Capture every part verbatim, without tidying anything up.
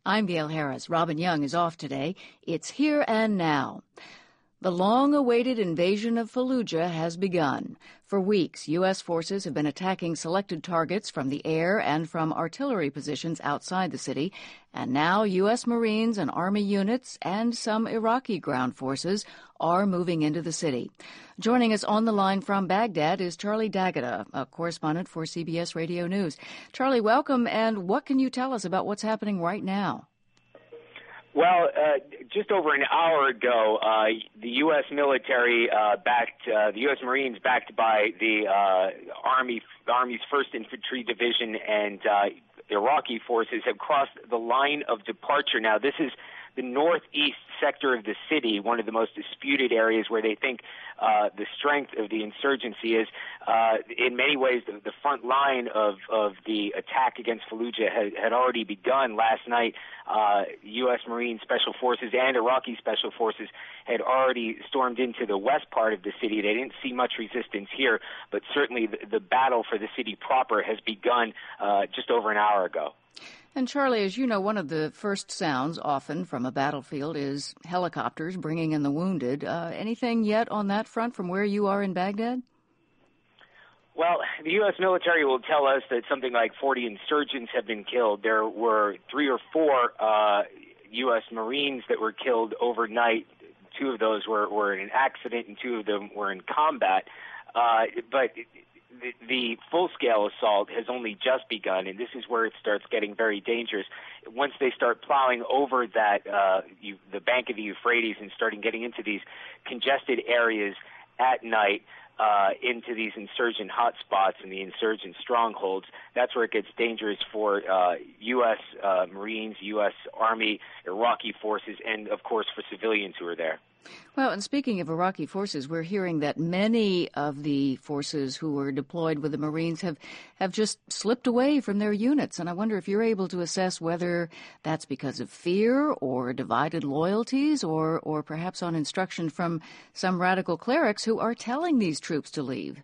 I'm Gail Harris. Robin Young is off today. It's here and now. The long-awaited invasion of Fallujah has begun. For weeks, U S forces have been attacking selected targets from the air and from artillery positions outside the city, and now U S Marines and Army units and some Iraqi ground forces are moving into the city. Joining us on the line from Baghdad is Charlie D'Agata, a correspondent for C B S Radio News. Charlie, welcome, and what can you tell us about what's happening right now? Well, uh, just over an hour ago, uh, the U S military uh, backed, uh, the U S Marines backed by the uh, Army, the Army's first Infantry Division and uh, Iraqi forces have crossed the line of departure. Now, this is the northeast sector of the city, one of the most disputed areas where they think uh, the strength of the insurgency is. Uh, in many ways, the, the front line of, of the attack against Fallujah had, had already begun last night. Uh, U S Marine Special Forces and Iraqi Special Forces had already stormed into the west part of the city. They didn't see much resistance here, but certainly the, the battle for the city proper has begun uh, just over an hour ago. And Charlie, as you know, one of the first sounds often from a battlefield is helicopters bringing in the wounded. Uh, anything yet on that front from where you are in Baghdad? Well, the U S military will tell us that something like forty insurgents have been killed. There were three or four uh, U S Marines that were killed overnight. Two of those were, were in an accident and two of them were in combat. Uh, but The, the full-scale assault has only just begun, and this is where it starts getting very dangerous. Once they start plowing over that uh, you, the bank of the Euphrates and starting getting into these congested areas at night, uh, into these insurgent hotspots and the insurgent strongholds, that's where it gets dangerous for uh, U S uh, Marines, U S Army, Iraqi forces, and, of course, for civilians who are there. Well, and speaking of Iraqi forces, we're hearing that many of the forces who were deployed with the Marines have, have just slipped away from their units. And I wonder if you're able to assess whether that's because of fear or divided loyalties or, or perhaps on instruction from some radical clerics who are telling these troops to leave.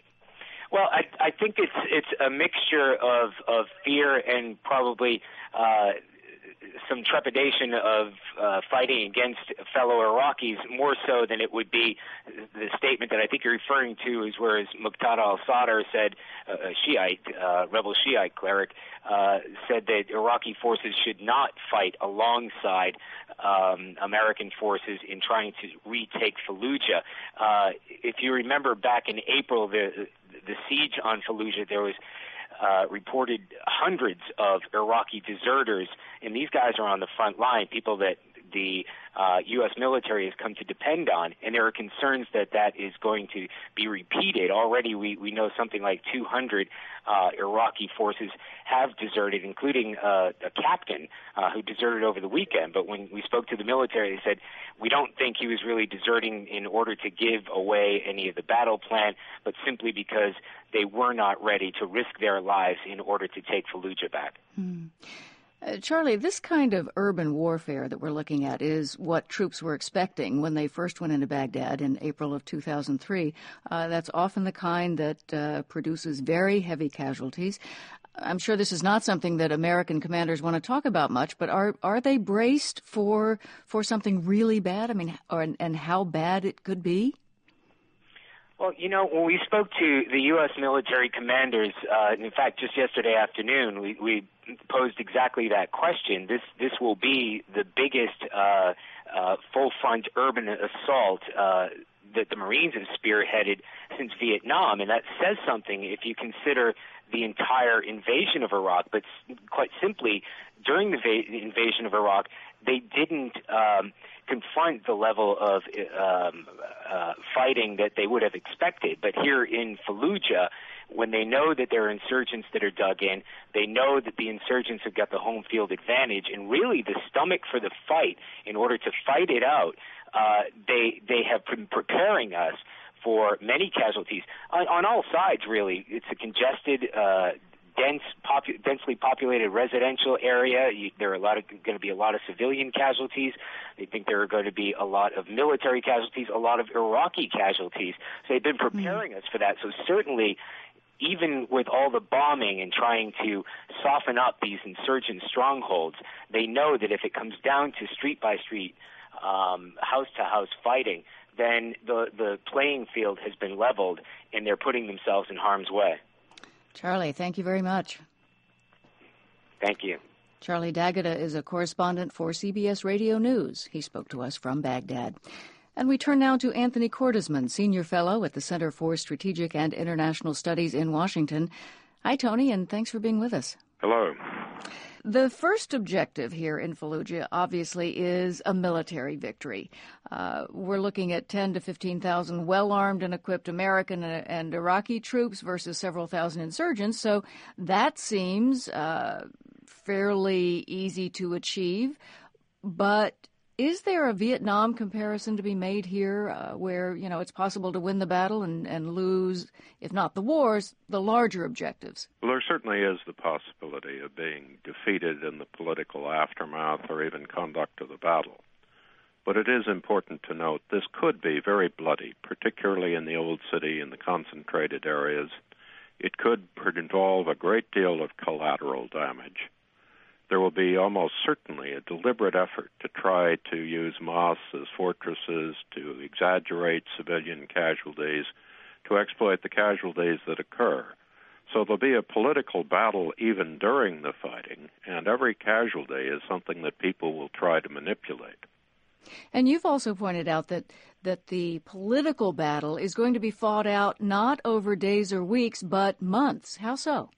Well, I, I think it's it's a mixture of, of fear and probably uh, some trepidation of uh, fighting against fellow Iraqis, more so than it would be the statement that I think you're referring to is where Muqtada al-Sadr said, uh, a Shiite, uh, rebel Shiite cleric, uh, said that Iraqi forces should not fight alongside um, American forces in trying to retake Fallujah. Uh, if you remember back in April, the, the siege on Fallujah, there was Uh, reported hundreds of Iraqi deserters, and these guys are on the front line, people that the uh, U S military has come to depend on, and there are concerns that that is going to be repeated. Already we, we know something like two hundred uh, Iraqi forces have deserted, including uh, a captain uh, who deserted over the weekend. But when we spoke to the military, they said, we don't think he was really deserting in order to give away any of the battle plan, but simply because they were not ready to risk their lives in order to take Fallujah back. Hmm. Uh, Charlie, this kind of urban warfare that we're looking at is what troops were expecting when they first went into Baghdad in April of two thousand three. Uh, that's often the kind that uh, produces very heavy casualties. I'm sure this is not something that American commanders want to talk about much, but are are they braced for for something really bad? I mean, or, and how bad it could be? Well, you know, when we spoke to the U S military commanders, uh, in fact, just yesterday afternoon, we, we posed exactly that question. This this will be the biggest uh, uh, full-front urban assault uh, that the Marines have spearheaded since Vietnam, and that says something if you consider the entire invasion of Iraq. But quite simply, during the va- invasion of Iraq, they didn't um, confront the level of um, uh, fighting that they would have expected. But here in Fallujah, when they know that there are insurgents that are dug in, they know that the insurgents have got the home field advantage and really the stomach for the fight in order to fight it out. Uh, they they have been preparing us for many casualties on, on all sides, really. It's a congested, uh, dense, popu- densely populated residential area. You, there are a lot of going to be a lot of civilian casualties. They think there are going to be a lot of military casualties, a lot of Iraqi casualties. So they've been preparing mm. us for that. So certainly, even with all the bombing and trying to soften up these insurgent strongholds, they know that if it comes down to street-by-street, um, house-to-house fighting, then the, the playing field has been leveled, and they're putting themselves in harm's way. Charlie, thank you very much. Thank you. Charlie D'Agata is a correspondent for C B S Radio News. He spoke to us from Baghdad. And we turn now to Anthony Cordesman, Senior Fellow at the Center for Strategic and International Studies in Washington. Hi, Tony, and thanks for being with us. Hello. The first objective here in Fallujah, obviously, is a military victory. Uh, we're looking at ten to fifteen thousand well-armed and equipped American and Iraqi troops versus several thousand insurgents, so that seems uh, fairly easy to achieve. But is there a Vietnam comparison to be made here uh, where, you know, it's possible to win the battle and, and lose, if not the wars, the larger objectives? Well, there certainly is the possibility of being defeated in the political aftermath or even conduct of the battle. But it is important to note this could be very bloody, particularly in the old city and the concentrated areas. It could involve a great deal of collateral damage. There will be almost certainly a deliberate effort to try to use mosques as fortresses, to exaggerate civilian casualties, to exploit the casualties that occur. So there'll be a political battle even during the fighting, and every casualty is something that people will try to manipulate. And you've also pointed out that, that the political battle is going to be fought out not over days or weeks, but months. How so?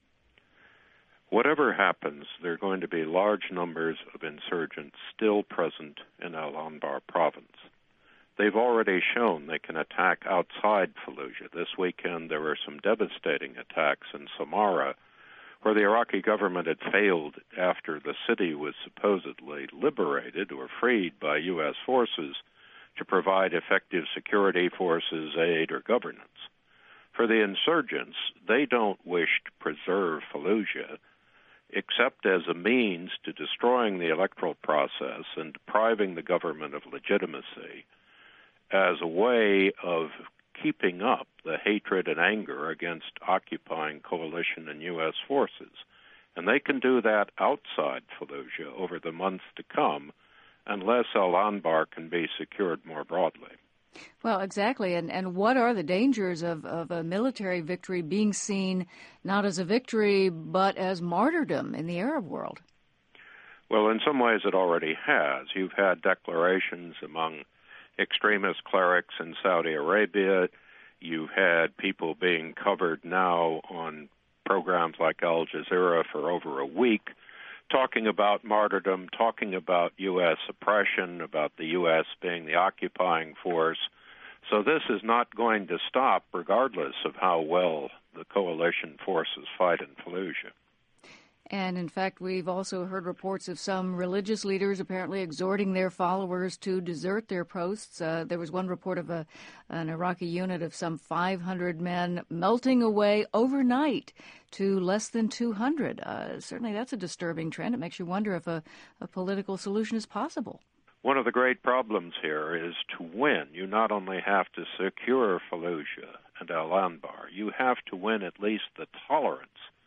Whatever happens, there are going to be large numbers of insurgents still present in Al-Anbar province. They've already shown they can attack outside Fallujah. This weekend there were some devastating attacks in Samarra, where the Iraqi government had failed after the city was supposedly liberated or freed by U S forces to provide effective security forces, aid, or governance. For the insurgents, they don't wish to preserve Fallujah, except as a means to destroying the electoral process and depriving the government of legitimacy, as a way of keeping up the hatred and anger against occupying coalition and U S forces. And they can do that outside Fallujah over the months to come, unless Al-Anbar can be secured more broadly. Well, exactly. And and what are the dangers of, of a military victory being seen not as a victory, but as martyrdom in the Arab world? Well, in some ways it already has. You've had declarations among extremist clerics in Saudi Arabia. You've had people being covered now on programs like Al Jazeera for over a week, talking about martyrdom, talking about U S oppression, about the U S being the occupying force. So this is not going to stop regardless of how well the coalition forces fight in Fallujah. And in fact, we've also heard reports of some religious leaders apparently exhorting their followers to desert their posts. Uh, there was one report of a, an Iraqi unit of some five hundred men melting away overnight to less than two hundred. Uh, certainly that's a disturbing trend. It makes you wonder if a, a political solution is possible. One of the great problems here is to win. You not only have to secure Fallujah and Al-Anbar, you have to win at least the tolerance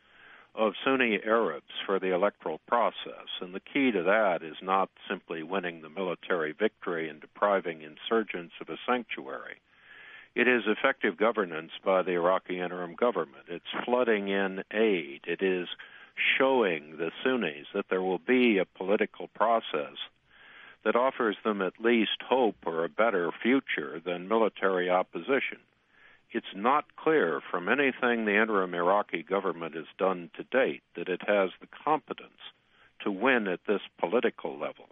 of Sunni Arabs for the electoral process. And the key to that is not simply winning the military victory and depriving insurgents of a sanctuary. It is effective governance by the Iraqi interim government. It's flooding in aid. It is showing the Sunnis that there will be a political process that offers them at least hope or a better future than military opposition. It's not clear from anything the interim Iraqi government has done to date that it has the competence to win at this political level.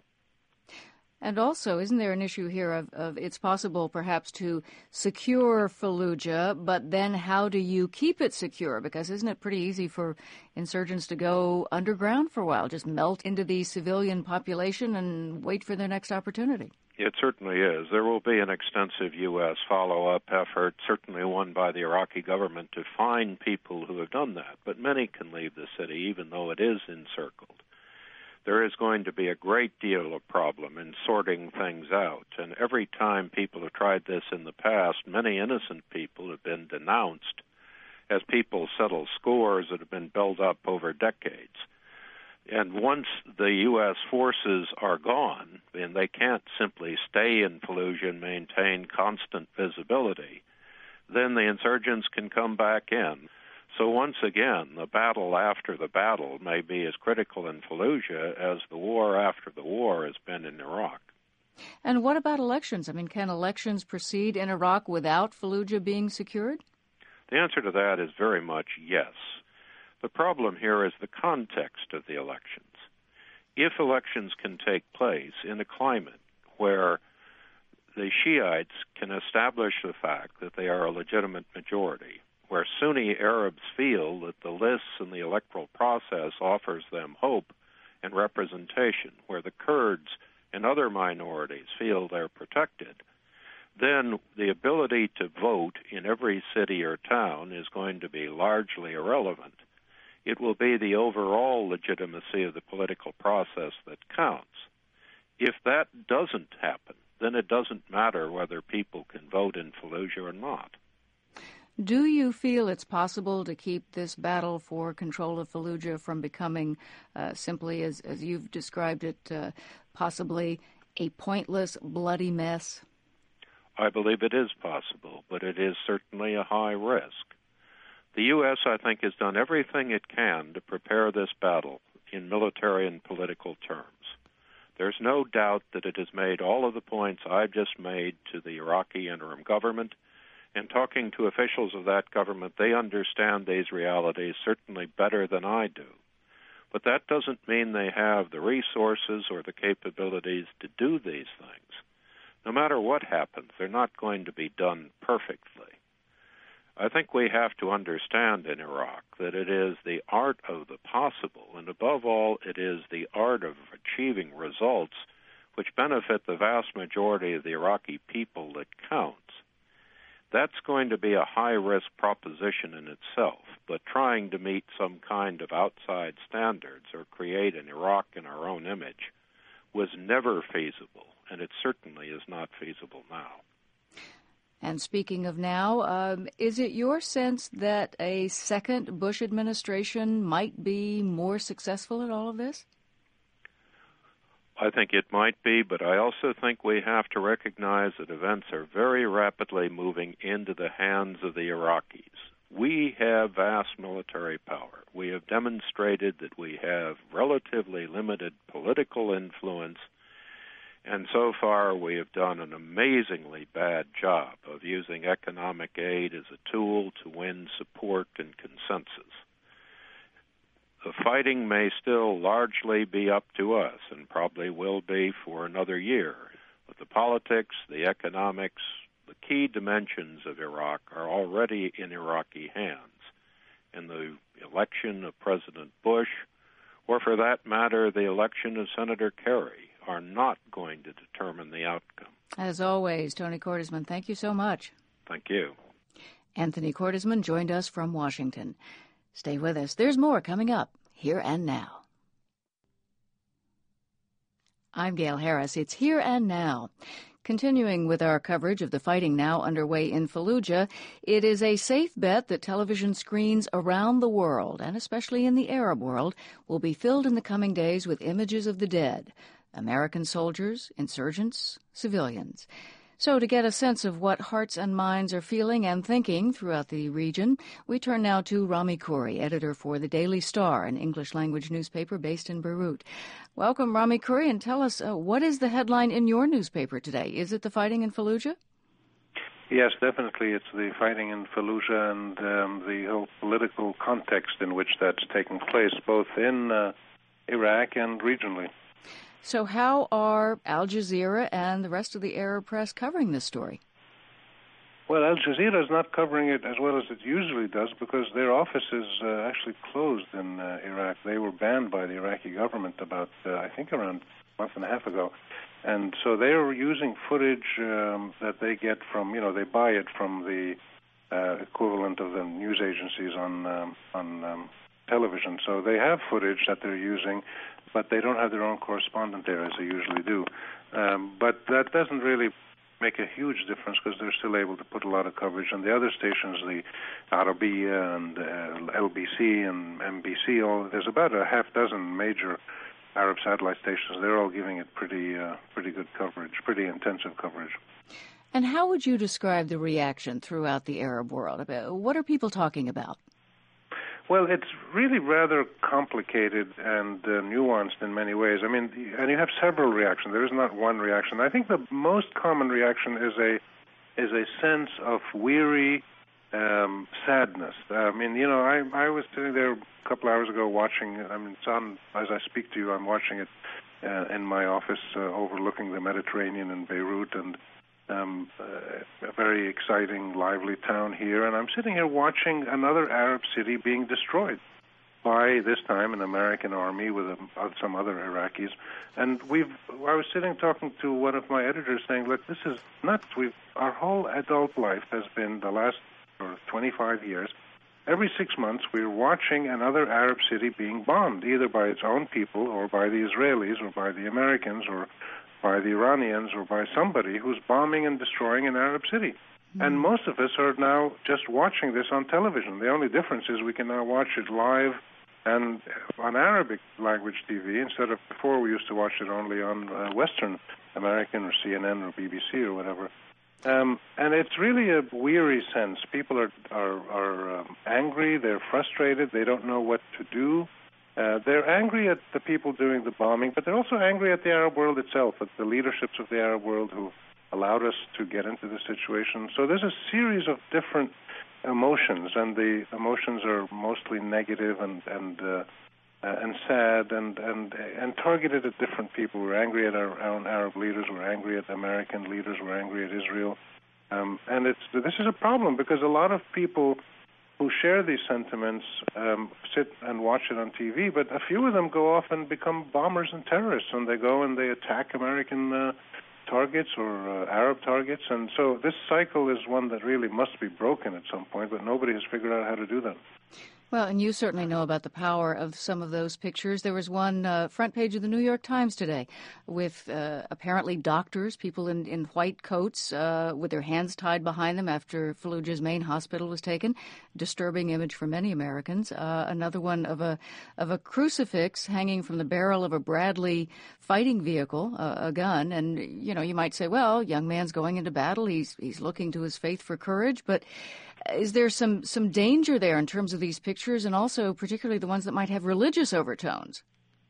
And also, isn't there an issue here of, of it's possible perhaps to secure Fallujah, but then how do you keep it secure? Because isn't it pretty easy for insurgents to go underground for a while, just melt into the civilian population and wait for their next opportunity? It certainly is. There will be an extensive U S follow-up effort, certainly one by the Iraqi government, to find people who have done that. But many can leave the city, even though it is encircled. There is going to be a great deal of problem in sorting things out. And every time people have tried this in the past, many innocent people have been denounced as people settle scores that have been built up over decades. And once the U S forces are gone, and they can't simply stay in Fallujah and maintain constant visibility, then the insurgents can come back in. So once again, the battle after the battle may be as critical in Fallujah as the war after the war has been in Iraq. And what about elections? I mean, can elections proceed in Iraq without Fallujah being secured? The answer to that is very much yes. The problem here is the context of the elections. If elections can take place in a climate where the Shiites can establish the fact that they are a legitimate majority, where Sunni Arabs feel that the lists and the electoral process offers them hope and representation, where the Kurds and other minorities feel they're protected, then the ability to vote in every city or town is going to be largely irrelevant. It will be the overall legitimacy of the political process that counts. If that doesn't happen, then it doesn't matter whether people can vote in Fallujah or not. Do you feel it's possible to keep this battle for control of Fallujah from becoming uh, simply, as, as you've described it, uh, possibly a pointless, bloody mess? I believe it is possible, but it is certainly a high risk. The U S, I think, has done everything it can to prepare this battle in military and political terms. There's no doubt that it has made all of the points I've just made to the Iraqi interim government. And talking to officials of that government, they understand these realities certainly better than I do. But that doesn't mean they have the resources or the capabilities to do these things. No matter what happens, they're not going to be done perfectly. I think we have to understand in Iraq that it is the art of the possible, and above all, it is the art of achieving results which benefit the vast majority of the Iraqi people that counts. That's going to be a high-risk proposition in itself, but trying to meet some kind of outside standards or create an Iraq in our own image was never feasible, and it certainly is not feasible now. And speaking of now, um, is it your sense that a second Bush administration might be more successful at all of this? I think it might be, but I also think we have to recognize that events are very rapidly moving into the hands of the Iraqis. We have vast military power. We have demonstrated that we have relatively limited political influence, and so far we have done an amazingly bad job of using economic aid as a tool to win support and consensus. The fighting may still largely be up to us, and probably will be for another year. But the politics, the economics, the key dimensions of Iraq are already in Iraqi hands. And the election of President Bush, or for that matter, the election of Senator Kerry, are not going to determine the outcome. As always, Tony Cordesman, thank you so much. Thank you. Anthony Cordesman joined us from Washington. Stay with us. There's more coming up here and now. I'm Gail Harris. It's Here and Now. Continuing with our coverage of the fighting now underway in Fallujah, it is a safe bet that television screens around the world, and especially in the Arab world, will be filled in the coming days with images of the dead, American soldiers, insurgents, civilians. So to get a sense of what hearts and minds are feeling and thinking throughout the region, we turn now to Rami Khouri, editor for The Daily Star, an English-language newspaper based in Beirut. Welcome, Rami Khouri, and tell us, uh, what is the headline in your newspaper today? Is it the fighting in Fallujah? Yes, definitely. It's the fighting in Fallujah and um, the whole political context in which that's taking place, both in uh, Iraq and regionally. So how are Al Jazeera and the rest of the Arab press covering this story? Well, Al Jazeera is not covering it as well as it usually does because their office is uh, actually closed in uh, Iraq. They were banned by the Iraqi government about, uh, I think, around a month and a half ago. And so they're using footage um, that they get from, you know, they buy it from the uh, equivalent of the news agencies on, um, on um, television. So they have footage that they're using, but they don't have their own correspondent there as they usually do. Um, but that doesn't really make a huge difference because they're still able to put a lot of coverage. And the other stations, the Arabiya and uh, L B C and M B C, all there's about a half dozen major Arab satellite stations. They're all giving it pretty uh, pretty good coverage, pretty intensive coverage. And how would you describe the reaction throughout the Arab world? What are people talking about? Well, it's really rather complicated and uh, nuanced in many ways. I mean, and you have several reactions. There is not one reaction. I think the most common reaction is a is a sense of weary um, sadness. I mean, you know, I I was sitting there a couple hours ago watching. I mean, it's on as I speak to you. I'm watching it uh, in my office uh, overlooking the Mediterranean in Beirut, and Um, uh, a very exciting, lively town here, and I'm sitting here watching another Arab city being destroyed by, this time, an American army with a, uh, some other Iraqis. And we've, I was sitting talking to one of my editors saying, look, this is nuts. We've, our whole adult life has been the last or twenty-five years. Every six months, we're watching another Arab city being bombed, either by its own people or by the Israelis or by the Americans or by the Iranians or by somebody who's bombing and destroying an Arab city. Mm-hmm. And most of us are now just watching this on television. The only difference is we can now watch it live and on Arabic language T V instead of before we used to watch it only on uh, Western American or C N N or B B C or whatever. Um, and it's really a weary sense. People are, are, are um, angry, they're frustrated, they don't know what to do. Uh, they're angry at the people doing the bombing, but they're also angry at the Arab world itself, at the leaderships of the Arab world who allowed us to get into this situation. So there's a series of different emotions, and the emotions are mostly negative and and uh, uh, and sad and, and and targeted at different people. We're angry at our own Arab leaders. We're angry at American leaders. We're angry at Israel. Um, and it's this is a problem because a lot of people who share these sentiments um, sit and watch it on T V, but a few of them go off and become bombers and terrorists, and they go and they attack American uh, targets or uh, Arab targets. And so this cycle is one that really must be broken at some point, but nobody has figured out how to do that. Well, and you certainly know about the power of some of those pictures. There was one uh, front page of the New York Times today with uh, apparently doctors, people in, in white coats uh, with their hands tied behind them after Fallujah's main hospital was taken. Disturbing image for many Americans. Uh, another one of a of a crucifix hanging from the barrel of a Bradley fighting vehicle, uh, a gun. And, you know, you might say, well, young man's going into battle. He's, he's looking to his faith for courage. But is there some, some danger there in terms of these pictures, and also particularly the ones that might have religious overtones?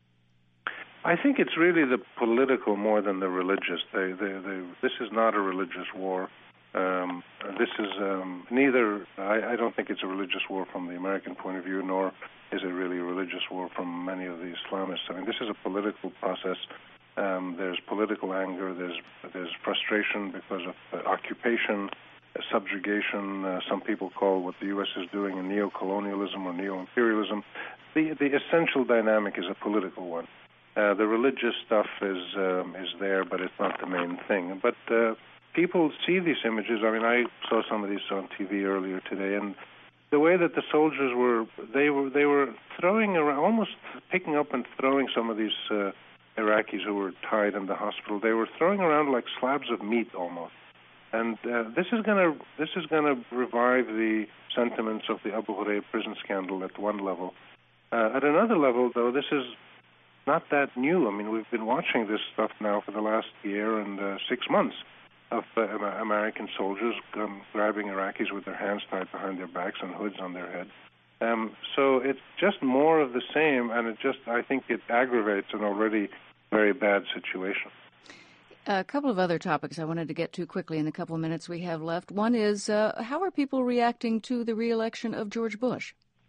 I think it's really the political more than the religious. They, they, they, this is not a religious war. Um, this is um, neither, I, I don't think it's a religious war from the American point of view, nor is it really a religious war from many of the Islamists. I mean, this is a political process. Um, there's political anger, there's, there's frustration because of uh, occupation, subjugation, uh, some people call what the U S is doing a neo-colonialism or neo-imperialism. The, the essential dynamic is a political one. Uh, the religious stuff is um, is there, but it's not the main thing. But uh, people see these images. I mean, I saw some of these on T V earlier today, and the way that the soldiers were, they were they were throwing around, almost picking up and throwing some of these uh, Iraqis who were tied in the hospital. They were throwing around like slabs of meat almost. And uh, this is going to this is going to revive the sentiments of the Abu Ghraib prison scandal at one level. Uh, at another level, though, this is not that new. I mean, we've been watching this stuff now for the last year and uh, six months of uh, American soldiers um, grabbing Iraqis with their hands tied behind their backs and hoods on their head. Um, so it's just more of the same, and it just I think it aggravates an already very bad situation. A couple of other topics I wanted to get to quickly in the couple of minutes we have left. One is, uh, how are people reacting to the re-election of George Bush?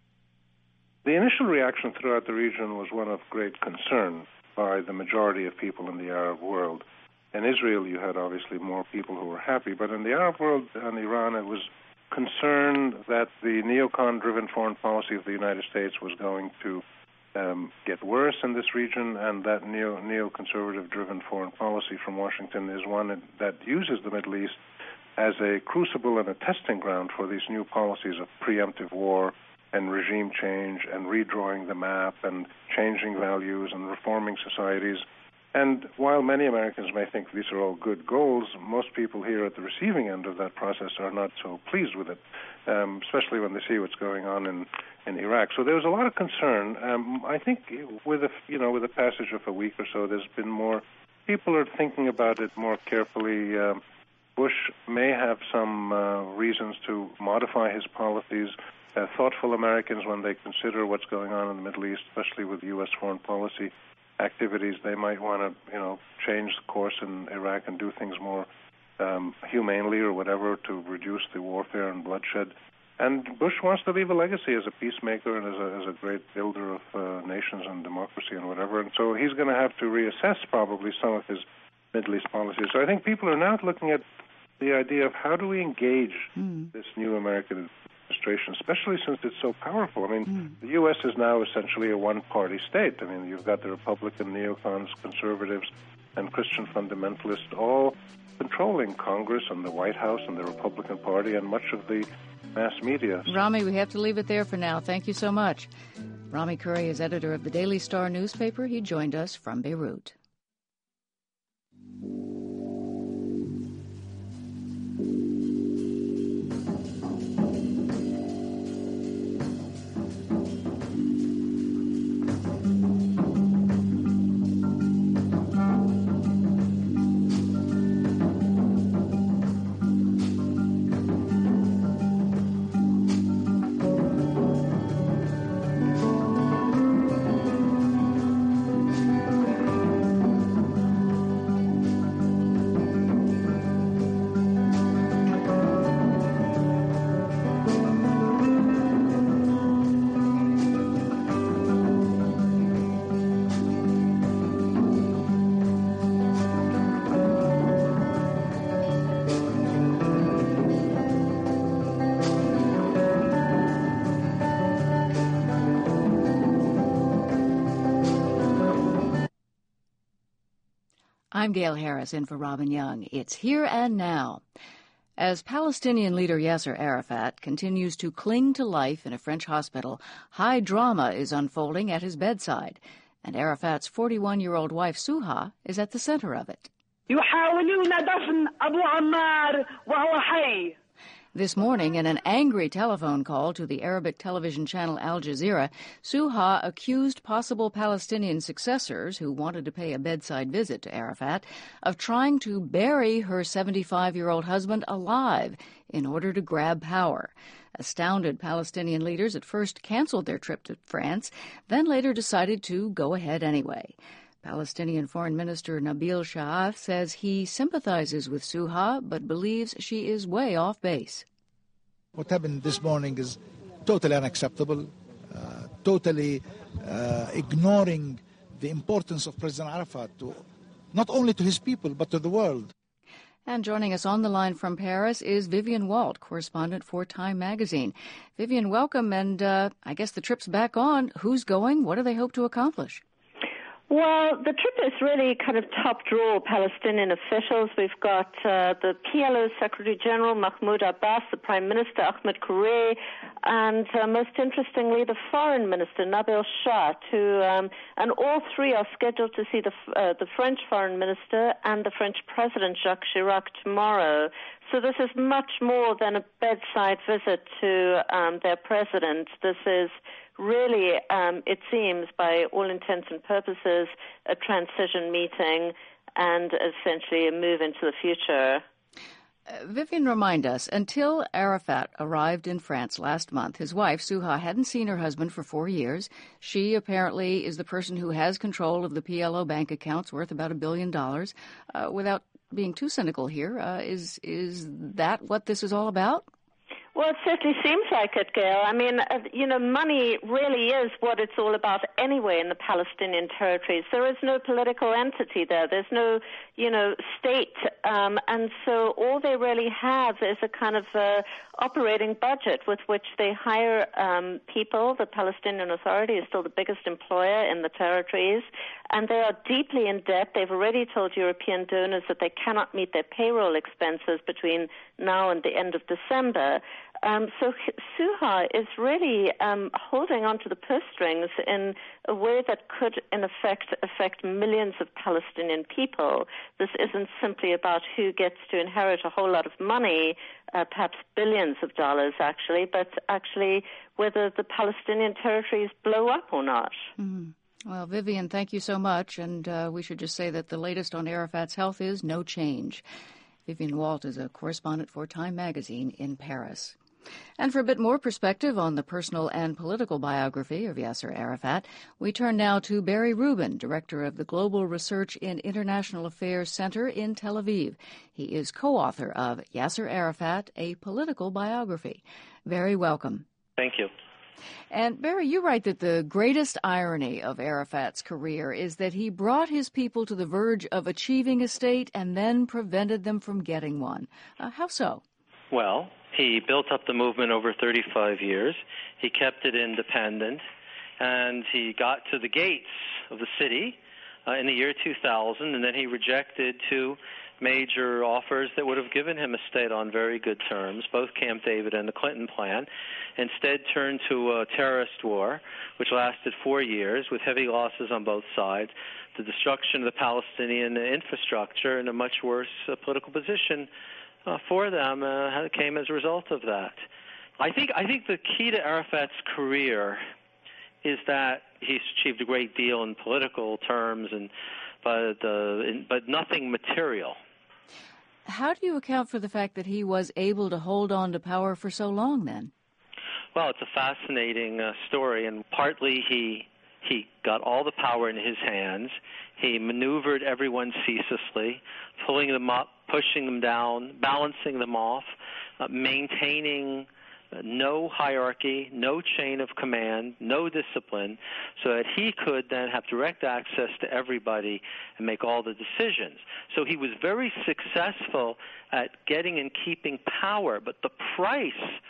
The initial reaction throughout the region was one of great concern by the majority of people in the Arab world. In Israel, you had obviously more people who were happy, but in the Arab world and Iran, it was concern that the neocon-driven foreign policy of the United States was going to Um, get worse in this region, and that neo, neoconservative-driven foreign policy from Washington is one that uses the Middle East as a crucible and a testing ground for these new policies of preemptive war and regime change and redrawing the map and changing values and reforming societies. And while many Americans may think these are all good goals, most people here at the receiving end of that process are not so pleased with it, um, especially when they see what's going on in, in Iraq. So there was a lot of concern. Um, I think with a, you know, with the passage of a week or so, there's been more, people are thinking about it more carefully. Um, Bush may have some uh, reasons to modify his policies. Uh, thoughtful Americans, when they consider what's going on in the Middle East, especially with U S foreign policy activities, they might want to, you know, change the course in Iraq and do things more um, humanely or whatever to reduce the warfare and bloodshed. And Bush wants to leave a legacy as a peacemaker and as a, as a great builder of uh, nations and democracy and whatever. And so he's going to have to reassess probably some of his Middle East policies. So I think people are now looking at the idea of how do we engage mm. this new American administration, especially since it's so powerful. I mean, mm. the U S is now essentially a one-party state. I mean, you've got the Republican neocons, conservatives, and Christian fundamentalists all controlling Congress and the White House and the Republican Party and much of the mass media. Rami, we have to leave it there for now. Thank you so much. Rami Curry is editor of the Daily Star newspaper. He joined us from Beirut. I'm Gail Harris in for Robin Young. It's Here and Now. As Palestinian leader Yasser Arafat continues to cling to life in a French hospital, high drama is unfolding at his bedside, and Arafat's forty-one-year-old wife Suha is at the center of it. يحاولون دفن أبو عمار وهو حي. This morning, in an angry telephone call to the Arabic television channel Al Jazeera, Suha accused possible Palestinian successors who wanted to pay a bedside visit to Arafat of trying to bury her seventy-five-year-old husband alive in order to grab power. Astounded Palestinian leaders at first canceled their trip to France, then later decided to go ahead anyway. Palestinian Foreign Minister Nabil Sha'af says he sympathizes with Suha but believes she is way off base. What happened this morning is totally unacceptable, uh, totally uh, ignoring the importance of President Arafat, to, not only to his people but to the world. And joining us on the line from Paris is Vivian Walt, correspondent for Time magazine. Vivian, welcome, and uh, I guess the trip's back on. Who's going? What do they hope to accomplish? Well, the trip is really kind of top drawer Palestinian officials. We've got uh, the P L O Secretary General Mahmoud Abbas, the Prime Minister Ahmed Kurey, and uh, most interestingly, the Foreign Minister Nabil Shah. To, um, and all three are scheduled to see the uh, the French Foreign Minister and the French President Jacques Chirac tomorrow. So this is much more than a bedside visit to um, their president. This is really, um, it seems, by all intents and purposes, a transition meeting and essentially a move into the future. Uh, Vivian, remind us, until Arafat arrived in France last month, his wife, Suha, hadn't seen her husband for four years. She apparently is the person who has control of the P L O bank accounts worth about a billion dollars. Uh, without being too cynical here, uh, is is that what this is all about? Well, it certainly seems like it, Gail. I mean, uh, you know, money really is what it's all about anyway in the Palestinian territories. There is no political entity there. There's no, you know, state. Um, and so all they really have is a kind of uh, operating budget with which they hire um, people. The Palestinian Authority is still the biggest employer in the territories. And they are deeply in debt. They've already told European donors that they cannot meet their payroll expenses between now and the end of December. Um, so Suha is really um, holding onto the purse strings in a way that could, in effect, affect millions of Palestinian people. This isn't simply about who gets to inherit a whole lot of money, uh, perhaps billions of dollars, actually, but actually whether the Palestinian territories blow up or not. Mm-hmm. Well, Vivian, thank you so much. And uh, we should just say that the latest on Arafat's health is no change. Vivian Walt is a correspondent for Time magazine in Paris. And for a bit more perspective on the personal and political biography of Yasser Arafat, we turn now to Barry Rubin, director of the Global Research in International Affairs Center in Tel Aviv. He is co-author of Yasser Arafat, A Political Biography. Barry, welcome. Thank you. And Barry, you write that the greatest irony of Arafat's career is that he brought his people to the verge of achieving a state and then prevented them from getting one. Uh, how so? Well, he built up the movement over thirty-five years. He kept it independent, and he got to the gates of the city uh, in the year two thousand, and then he rejected two major offers that would have given him a state on very good terms, both Camp David and the Clinton plan. Instead turned to a terrorist war, which lasted four years with heavy losses on both sides, the destruction of the Palestinian infrastructure, and a much worse uh, political position uh, for them uh, came as a result of that. I think I think the key to Arafat's career is that he's achieved a great deal in political terms, and but uh, in, but nothing material. How do you account for the fact that he was able to hold on to power for so long then? Well, it's a fascinating uh, story, and partly he he got all the power in his hands. He maneuvered everyone ceaselessly, pulling them up, pushing them down, balancing them off, uh, maintaining uh, no hierarchy, no chain of command, no discipline, so that he could then have direct access to everybody and make all the decisions. So he was very successful at getting and keeping power, but the price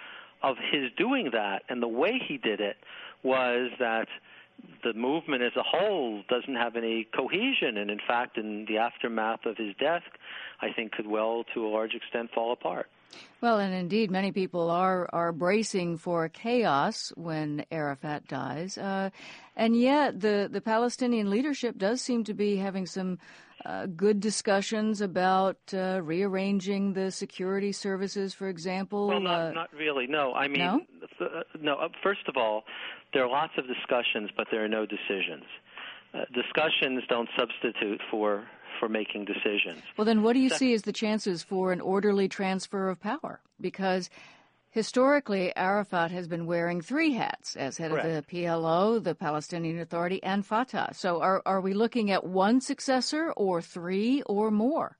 of his doing that and the way he did it was that the movement as a whole doesn't have any cohesion, and in fact, in the aftermath of his death, I think could well, to a large extent, fall apart. Well, and indeed, many people are, are bracing for chaos when Arafat dies, uh, and yet the, the Palestinian leadership does seem to be having some uh, good discussions about uh, rearranging the security services, for example. Well, not, uh, not really, no. I mean, no? Uh, no. Uh, first of all, there are lots of discussions, but there are no decisions. Uh, discussions don't substitute for for making decisions. Well, then what do you see as the chances for an orderly transfer of power? Because historically, Arafat has been wearing three hats as head Correct. Of the P L O, the Palestinian Authority, and Fatah. So are, are we looking at one successor or three or more?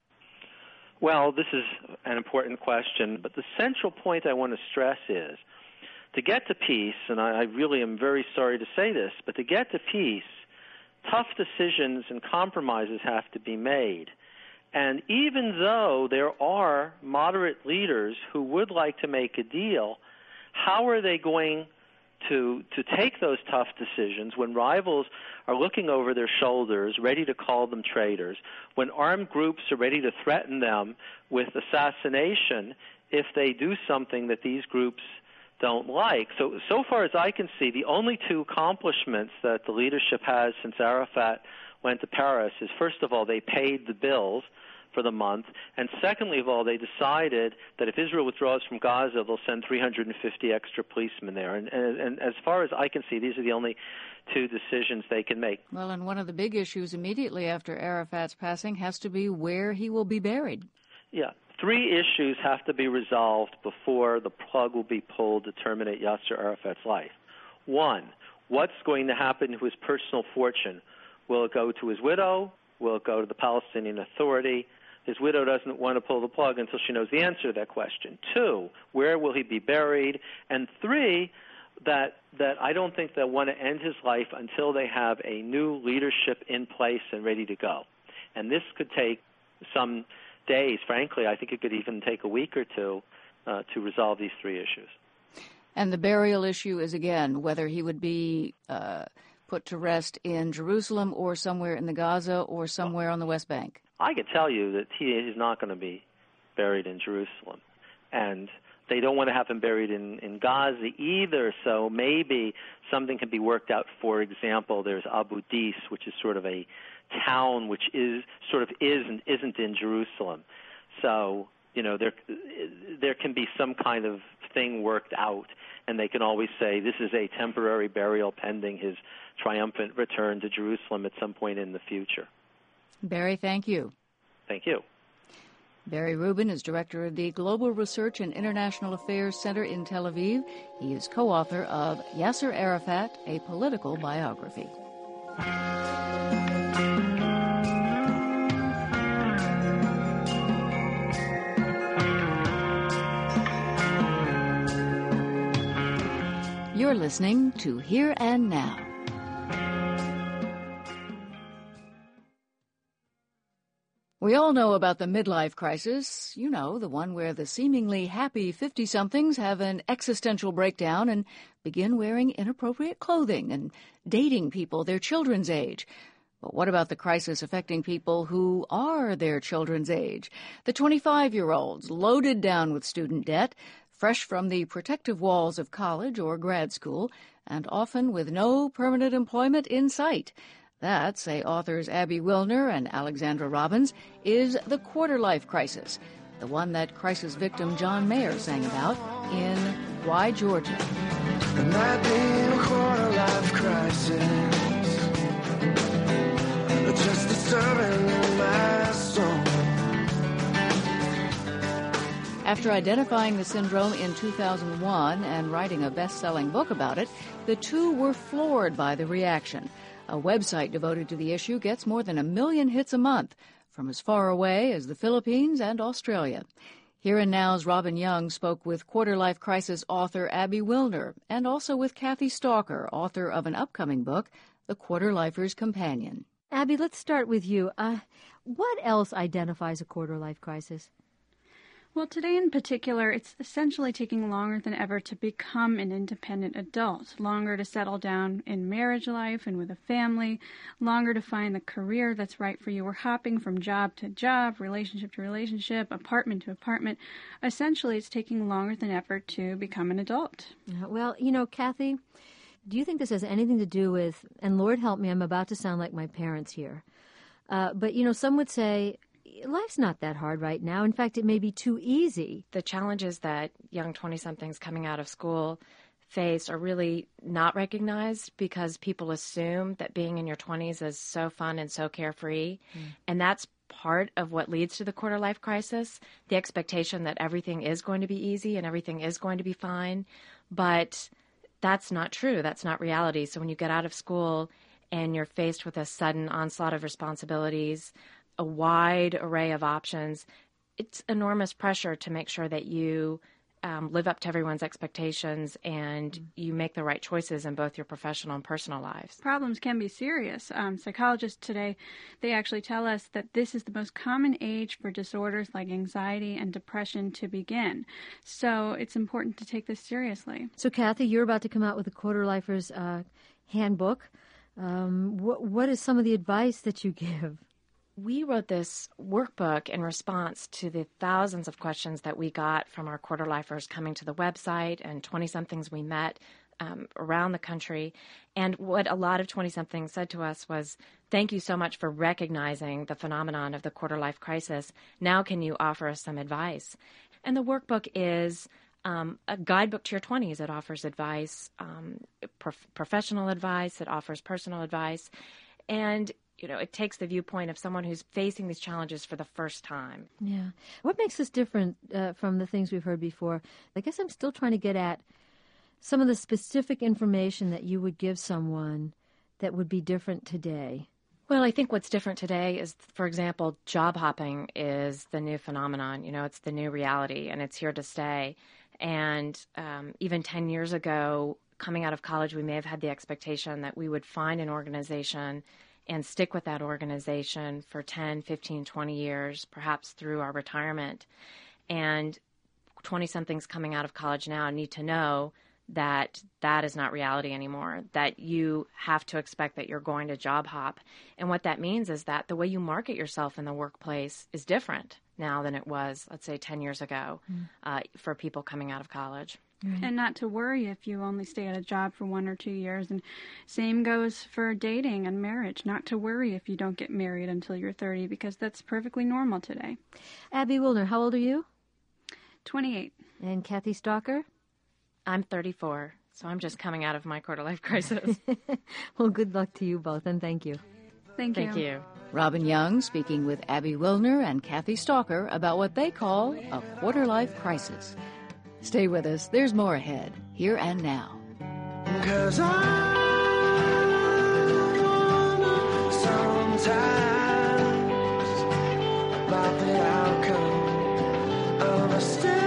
Well, this is an important question, but the central point I want to stress is to get to peace, and I, I really am very sorry to say this, but to get to peace, tough decisions and compromises have to be made. And even though there are moderate leaders who would like to make a deal, how are they going to to take those tough decisions when rivals are looking over their shoulders, ready to call them traitors, when armed groups are ready to threaten them with assassination if they do something that these groups don't like? So, so far as I can see, the only two accomplishments that the leadership has since Arafat went to Paris is, first of all, they paid the bills for the month, and secondly of all, they decided that if Israel withdraws from Gaza, they'll send three hundred fifty extra policemen there. And, and, and as far as I can see, these are the only two decisions they can make. Well, and one of the big issues immediately after Arafat's passing has to be where he will be buried. Yeah. Three issues have to be resolved before the plug will be pulled to terminate Yasser Arafat's life. One, what's going to happen to his personal fortune? Will it go to his widow? Will it go to the Palestinian Authority? His widow doesn't want to pull the plug until she knows the answer to that question. Two, where will he be buried? And three, that that I don't think they'll want to end his life until they have a new leadership in place and ready to go. And this could take some days. Frankly, I think it could even take a week or two uh, to resolve these three issues. And the burial issue is, again, whether he would be uh, put to rest in Jerusalem or somewhere in the Gaza or somewhere on the West Bank. I could tell you that he is not going to be buried in Jerusalem. And they don't want to have him buried in, in Gaza either, so maybe something can be worked out. For example, there's Abu Dis, which is sort of a town which is sort of is and isn't in Jerusalem. So, you know, there there can be some kind of thing worked out, and they can always say this is a temporary burial pending his triumphant return to Jerusalem at some point in the future. Barry, thank you. Thank you. Barry Rubin is director of the Global Research and International Affairs Center in Tel Aviv. He is co-author of Yasser Arafat, A Political Biography. You're listening to Here and Now. We all know about the midlife crisis, you know, the one where the seemingly happy fifty-somethings have an existential breakdown and begin wearing inappropriate clothing and dating people their children's age. But what about the crisis affecting people who are their children's age? The twenty-five-year-olds loaded down with student debt, fresh from the protective walls of college or grad school, and often with no permanent employment in sight. That, say authors Abby Wilner and Alexandra Robbins, is the quarter-life crisis, the one that crisis victim John Mayer sang about in Why Georgia. There might be a quarter-life crisis, just disturbing in my soul. After identifying the syndrome in two thousand one and writing a best-selling book about it, the two were floored by the reaction. A website devoted to the issue gets more than a million hits a month, from as far away as the Philippines and Australia. Here and Now's Robin Young spoke with quarter-life crisis author Abby Wilner, and also with Kathy Stalker, author of an upcoming book, The Quarter-Lifer's Companion. Abby, let's start with you. Uh, what else identifies a quarter-life crisis? Well, today in particular, it's essentially taking longer than ever to become an independent adult, longer to settle down in marriage life and with a family, longer to find the career that's right for you. We're hopping from job to job, relationship to relationship, apartment to apartment. Essentially, it's taking longer than ever to become an adult. Uh, well, you know, Kathy, do you think this has anything to do with, and Lord help me, I'm about to sound like my parents here, uh, but, you know, some would say, life's not that hard right now. In fact, it may be too easy. The challenges that young twenty-somethings coming out of school face are really not recognized because people assume that being in your twenties is so fun and so carefree. Mm. And that's part of what leads to the quarter-life crisis, the expectation that everything is going to be easy and everything is going to be fine. But that's not true. That's not reality. So when you get out of school and you're faced with a sudden onslaught of responsibilities, a wide array of options, it's enormous pressure to make sure that you um, live up to everyone's expectations and mm-hmm. you make the right choices in both your professional and personal lives. Problems can be serious. Um, psychologists today, they actually tell us that this is the most common age for disorders like anxiety and depression to begin. So it's important to take this seriously. So, Kathy, you're about to come out with a Quarter-Lifer's uh, handbook. Um, what, what is some of the advice that you give? We wrote this workbook in response to the thousands of questions that we got from our quarter-lifers coming to the website and twenty-somethings we met um, around the country. And what a lot of twenty-somethings said to us was, thank you so much for recognizing the phenomenon of the quarter-life crisis. Now can you offer us some advice? And the workbook is um, a guidebook to your twenties. It offers advice, um, prof- professional advice. It offers personal advice. And you know, it takes the viewpoint of someone who's facing these challenges for the first time. Yeah. What makes this different uh, from the things we've heard before? I guess I'm still trying to get at some of the specific information that you would give someone that would be different today. Well, I think what's different today is, for example, job hopping is the new phenomenon. You know, it's the new reality, and it's here to stay. And um, even ten years ago, coming out of college, we may have had the expectation that we would find an organization and stick with that organization for ten, fifteen, twenty years, perhaps through our retirement. And twenty-somethings coming out of college now need to know that that is not reality anymore, that you have to expect that you're going to job hop. And what that means is that the way you market yourself in the workplace is different now than it was, let's say, ten years ago mm. uh, for people coming out of college. Mm. And not to worry if you only stay at a job for one or two years. And same goes for dating and marriage. Not to worry if you don't get married until you're thirty, because that's perfectly normal today. Abby Wilner, how old are you? twenty-eight. And Kathy Stalker? I'm thirty-four, so I'm just coming out of my quarter-life crisis. Well, good luck to you both, and thank you. Thank you. Thank you. Robin Young speaking with Abby Wilner and Kathy Stalker about what they call a quarter-life crisis. Stay with us. There's more ahead, here and now. 'Cause I wanna sometimes about the outcome of a stay.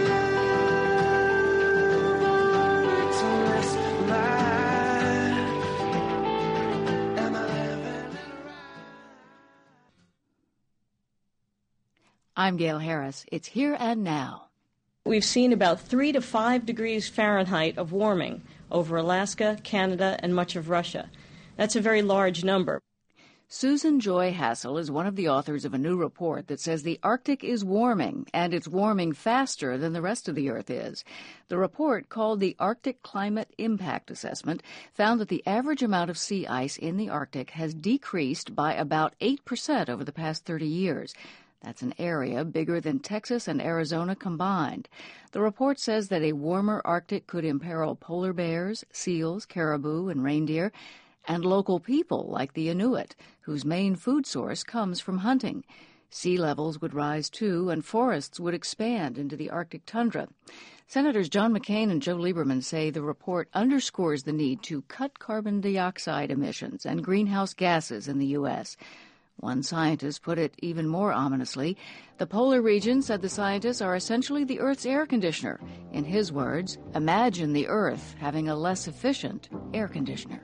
I'm Gail Harris. It's Here and Now. We've seen about three to five degrees Fahrenheit of warming over Alaska, Canada, and much of Russia. That's a very large number. Susan Joy Hassel is one of the authors of a new report that says the Arctic is warming, and it's warming faster than the rest of the Earth is. The report, called the Arctic Climate Impact Assessment, found that the average amount of sea ice in the Arctic has decreased by about eight percent over the past thirty years. That's an area bigger than Texas and Arizona combined. The report says that a warmer Arctic could imperil polar bears, seals, caribou, and reindeer, and local people like the Inuit, whose main food source comes from hunting. Sea levels would rise, too, and forests would expand into the Arctic tundra. Senators John McCain and Joe Lieberman say the report underscores the need to cut carbon dioxide emissions and greenhouse gases in the U S One scientist put it even more ominously. The polar region, said the scientists, are essentially the Earth's air conditioner. In his words, imagine the Earth having a less efficient air conditioner.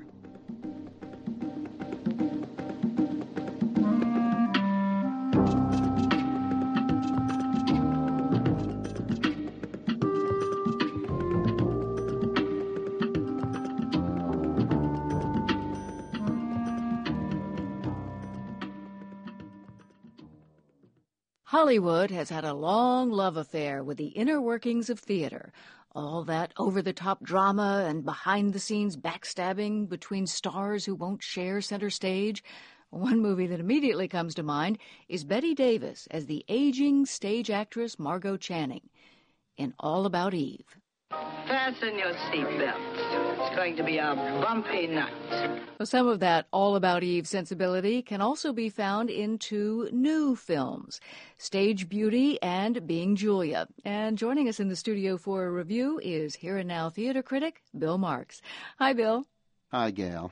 Hollywood has had a long love affair with the inner workings of theater. All that over-the-top drama and behind-the-scenes backstabbing between stars who won't share center stage. One movie that immediately comes to mind is Bette Davis as the aging stage actress Margot Channing in All About Eve. Fasten your seatbelts. It's going to be a bumpy night. Well, some of that All About Eve sensibility can also be found in two new films, Stage Beauty and Being Julia. And joining us in the studio for a review is Here and Now theater critic Bill Marks. Hi, Bill. Hi, Gail.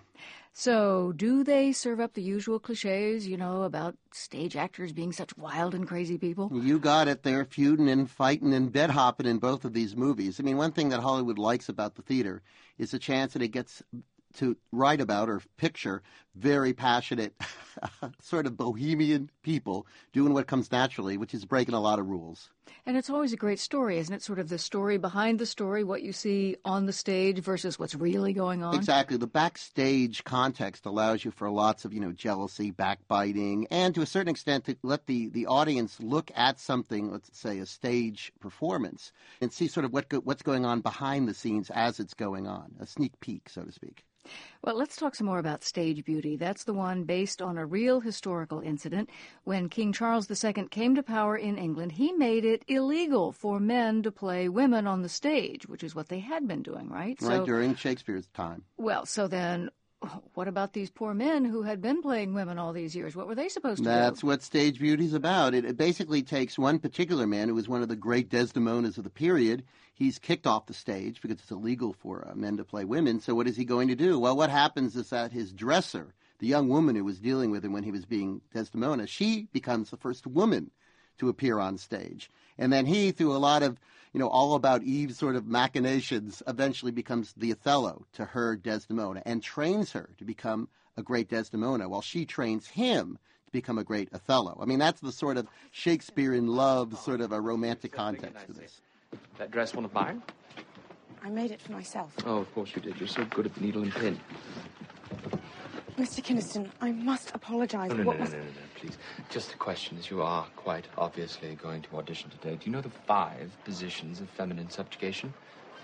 So, do they serve up the usual cliches, you know, about stage actors being such wild and crazy people? You got it. They're feuding and fighting and bed hopping in both of these movies. I mean, one thing that Hollywood likes about the theater is the chance that it gets to write about or picture very passionate, sort of bohemian people doing what comes naturally, which is breaking a lot of rules. And it's always a great story, isn't it? Sort of the story behind the story, what you see on the stage versus what's really going on. Exactly. The backstage context allows you for lots of, you know, jealousy, backbiting, and to a certain extent to let the, the audience look at something, let's say a stage performance, and see sort of what go, what's going on behind the scenes as it's going on, a sneak peek, so to speak. Well, let's talk some more about Stage Beauty. That's the one based on a real historical incident. When King Charles the Second came to power in England, he made it illegal for men to play women on the stage, which is what they had been doing, right? Right, so, during Shakespeare's time. Well, so then what about these poor men who had been playing women all these years? What were they supposed to That's do? That's what Stage Beauty's about. It, it basically takes one particular man who was one of the great Desdemonas of the period. He's kicked off the stage because it's illegal for uh, men to play women. So what is he going to do? Well, what happens is that his dresser, the young woman who was dealing with him when he was being Desdemona, she becomes the first woman to appear on stage. And then he, through a lot of, you know, All About Eve sort of machinations, eventually becomes the Othello to her Desdemona and trains her to become a great Desdemona while she trains him to become a great Othello. I mean, that's the sort of Shakespeare in love, sort of a romantic context to this. That dress want to buy? I made it for myself. Oh, of course you did. You're so good at the needle and pin. Mister Kynaston, I must apologize. No, no, what no, no, must... no, no, no, please. Just a question, as you are quite obviously going to audition today. Do you know the five positions of feminine subjugation?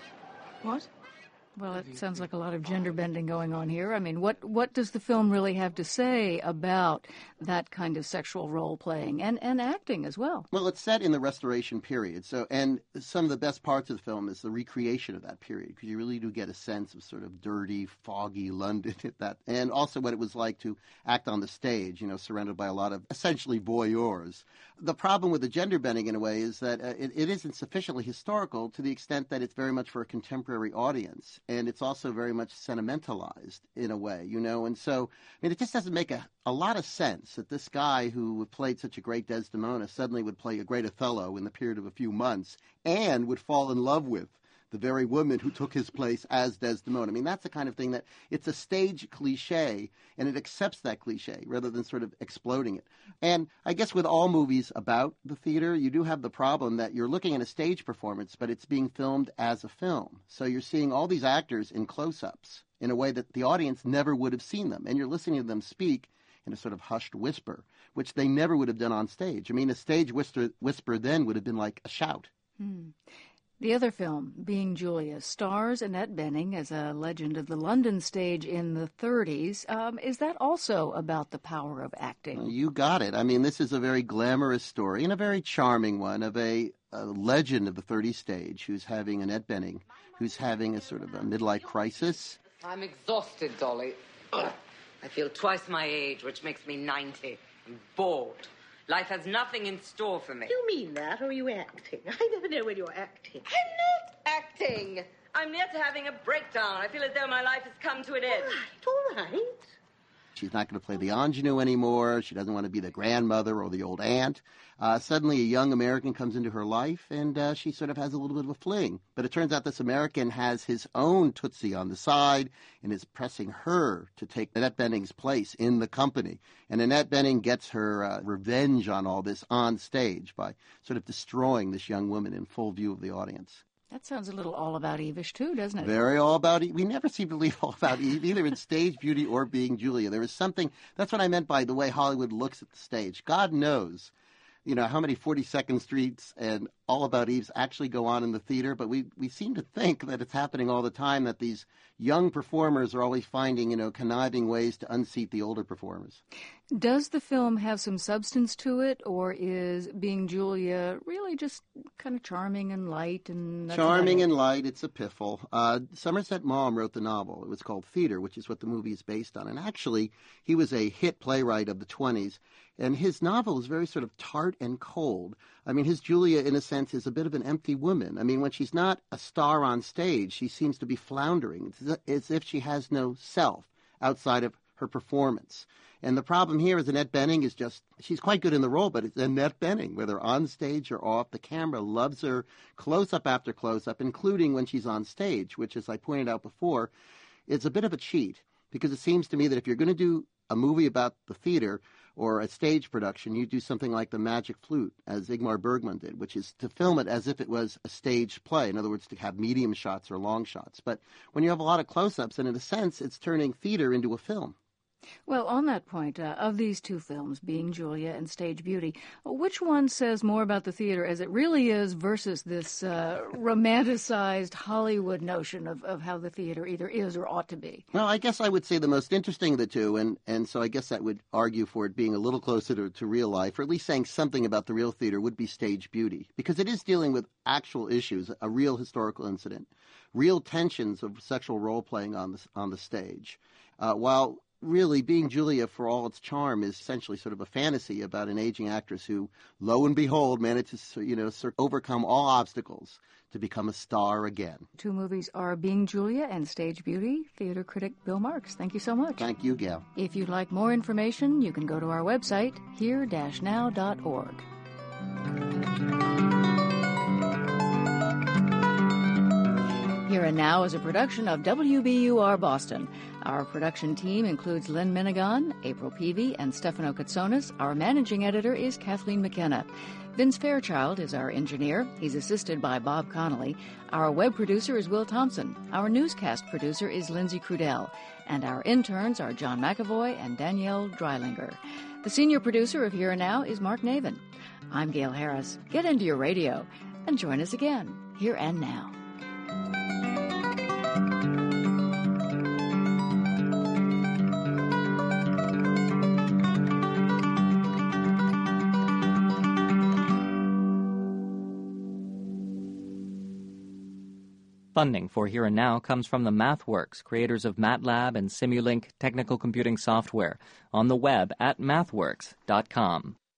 What? Well, it sounds like a lot of gender bending going on here. I mean, what, what does the film really have to say about that kind of sexual role-playing and, and acting as well? Well, it's set in the Restoration period, so and some of the best parts of the film is the recreation of that period, because you really do get a sense of sort of dirty, foggy London at that, and also what it was like to act on the stage, you know, surrounded by a lot of essentially voyeurs. The problem with the gender bending, in a way, is that uh, it, it isn't sufficiently historical to the extent that it's very much for a contemporary audience. And it's also very much sentimentalized in a way, you know. And so, I mean, it just doesn't make a, a lot of sense that this guy who played such a great Desdemona suddenly would play a great Othello in the period of a few months and would fall in love with the very woman who took his place as Desdemona. I mean, that's the kind of thing that it's a stage cliche, and it accepts that cliche rather than sort of exploding it. And I guess with all movies about the theater, you do have the problem that you're looking at a stage performance, but it's being filmed as a film. So you're seeing all these actors in close-ups in a way that the audience never would have seen them. And you're listening to them speak in a sort of hushed whisper, which they never would have done on stage. I mean, a stage whisper, whisper then would have been like a shout. Hmm. The other film, Being Julia, stars Annette Bening as a legend of the London stage in the thirties. Um, is that also about the power of acting? You got it. I mean, this is a very glamorous story and a very charming one of a, a legend of the thirties stage who's having, Annette Bening, who's having a sort of a midlife crisis. I'm exhausted, Dolly. Ugh. I feel twice my age, which makes me ninety. I'm bored. Life has nothing in store for me. You mean that, or are you acting? I never know when you're acting. I'm not acting. I'm near to having a breakdown. I feel as though my life has come to an end. All right, all right. She's not going to play the ingenue anymore. She doesn't want to be the grandmother or the old aunt. Uh, suddenly a young American comes into her life, and uh, she sort of has a little bit of a fling. But it turns out this American has his own Tootsie on the side and is pressing her to take Annette Bening's place in the company. And Annette Bening gets her uh, revenge on all this on stage by sort of destroying this young woman in full view of the audience. That sounds a little All About Eve-ish, too, doesn't it? Very All About Eve. We never seem to leave All About Eve, either in Stage Beauty or Being Julia. There is something, that's what I meant by the way Hollywood looks at the stage. God knows, you know, how many forty-second Streets and All About Eves actually go on in the theater, but we, we seem to think that it's happening all the time, that these young performers are always finding, you know, conniving ways to unseat the older performers. Does the film have some substance to it, or is Being Julia really just kind of charming and light? And that's Charming and light, it's a piffle. Uh, Somerset Maugham wrote the novel. It was called Theater, which is what the movie is based on. And actually, he was a hit playwright of the twenties, and his novel is very sort of tart and cold. I mean, his Julia, in a sense, is a bit of an empty woman. I mean, when she's not a star on stage, she seems to be floundering. It's as if she has no self outside of her performance. And the problem here is Annette Bening is just, she's quite good in the role, but it's Annette Bening, whether on stage or off. The camera loves her close-up after close-up, including when she's on stage, which, as I pointed out before, is a bit of a cheat, because it seems to me that if you're going to do a movie about the theater or a stage production, you do something like The Magic Flute, as Ingmar Bergman did, which is to film it as if it was a stage play. In other words, to have medium shots or long shots. But when you have a lot of close-ups, and in a sense, it's turning theater into a film. Well, on that point, uh, of these two films, Being Julia and Stage Beauty, which one says more about the theater as it really is versus this uh, romanticized Hollywood notion of, of how the theater either is or ought to be? Well, I guess I would say the most interesting of the two, and, and so I guess that would argue for it being a little closer to, to real life, or at least saying something about the real theater, would be Stage Beauty, because it is dealing with actual issues, a real historical incident, real tensions of sexual role-playing on the, on the stage, uh, while really, Being Julia, for all its charm, is essentially sort of a fantasy about an aging actress who, lo and behold, manages to, you know, overcome all obstacles to become a star again. Two movies are Being Julia and Stage Beauty. Theater critic Bill Marks, thank you so much. Thank you, Gail. If you'd like more information, you can go to our website, here dash now dot org. Here and Now is a production of W B U R Boston. Our production team includes Lynn Minigan, April Peavy, and Stefano Katsonis. Our managing editor is Kathleen McKenna. Vince Fairchild is our engineer. He's assisted by Bob Connolly. Our web producer is Will Thompson. Our newscast producer is Lindsay Crudell. And our interns are John McAvoy and Danielle Dreilinger. The senior producer of Here and Now is Mark Navin. I'm Gail Harris. Get into your radio and join us again, Here and Now. Funding for Here and Now comes from the MathWorks, creators of MATLAB and Simulink technical computing software, on the web at mathworks dot com.